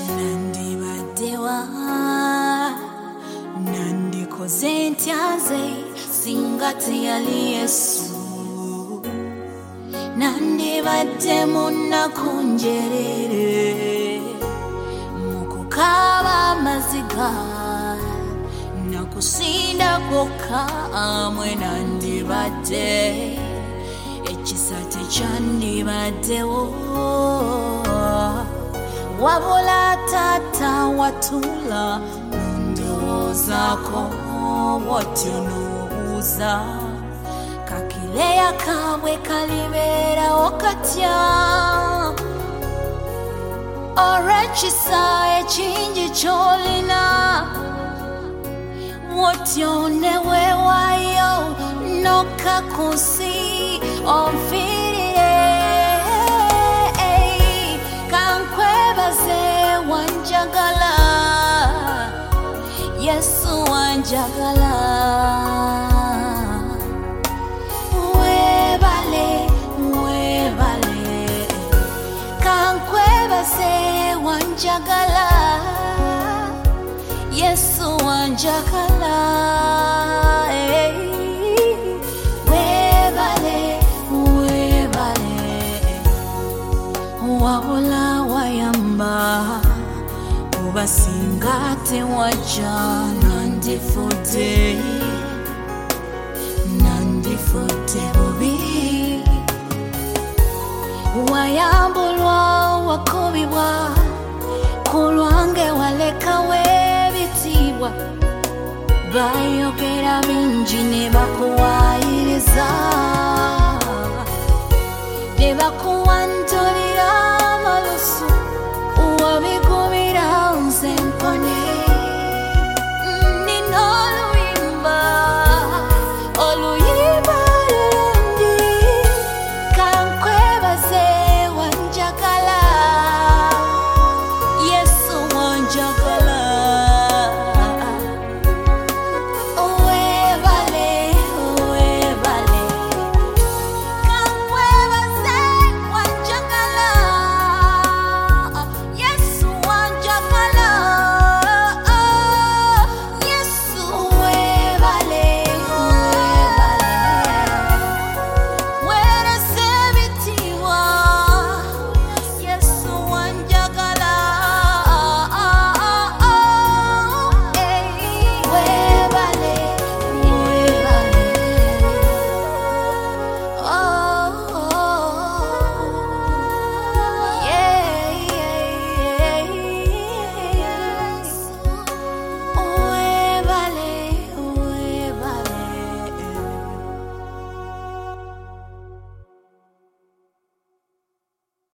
Nandibadewa nandikoze ntyaze singati yali Yesu nandibadde munnakunjerere mukukaba amaziga nakusinda kwokka amwe nandibadde ekisa tekyandibaddewo wabula tata watula ndowoozaako bw'otyo n'obuuza kakileya kabwe kalibeerawo katya olw'ekisa ekingi ky'olina bw'otyo ne weewaayo nokka ku nsi onfiirire kankwebaze wanjagala Yesu wanjagala webale kankwebaze wanjagala Yesu wanjagala webale wabula wayamba obasinga tewajja nandifudde bubi wayambulwa wakubibwa ku lwange walekawo ebitiibwa bayogera bingi ne bakuwaayiriza ne bakuwantulira amalusu